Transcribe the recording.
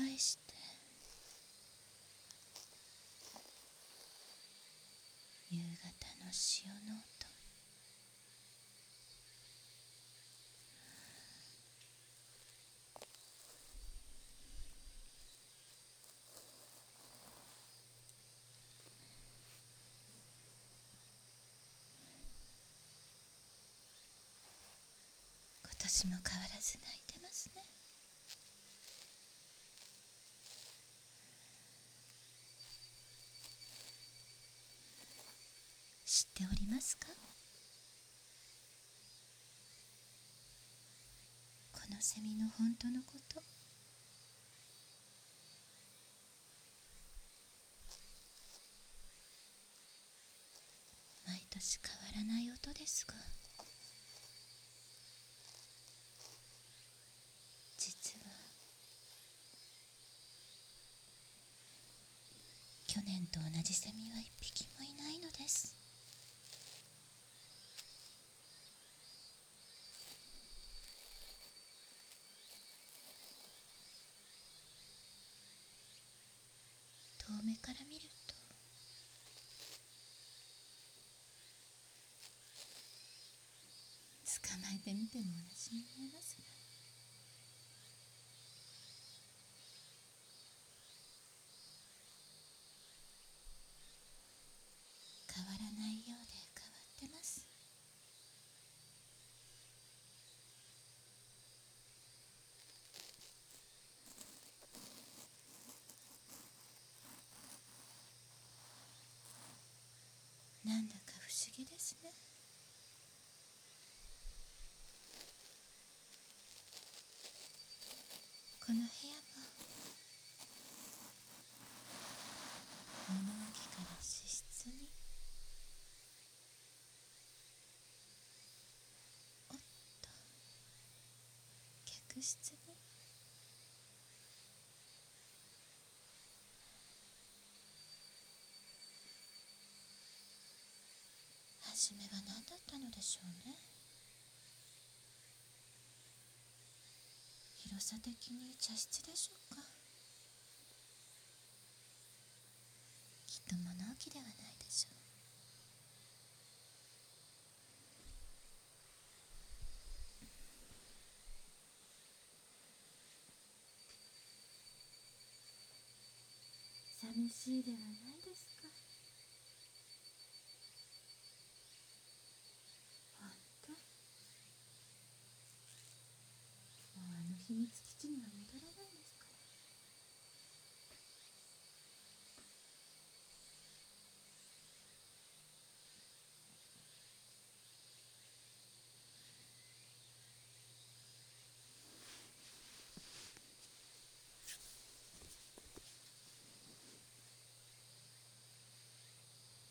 返して夕方の潮の音。今年も変わらず泣いてますね。知っておりますか？このセミの本当のこと。毎年変わらない音ですが、実は去年と同じセミは一匹もいないのです。遠目から見ると捕まえてみても同じに見えますが、変わらないようで変わってます。なんだか不思議ですね。この部屋も物置から寝室に、おっと客室に、初めは何だったのでしょうね。広さ的に茶室でしょうか。きっと物置ではないでしょう。寂しいではないですか。ほんと、もう秘密基地には戻らないんです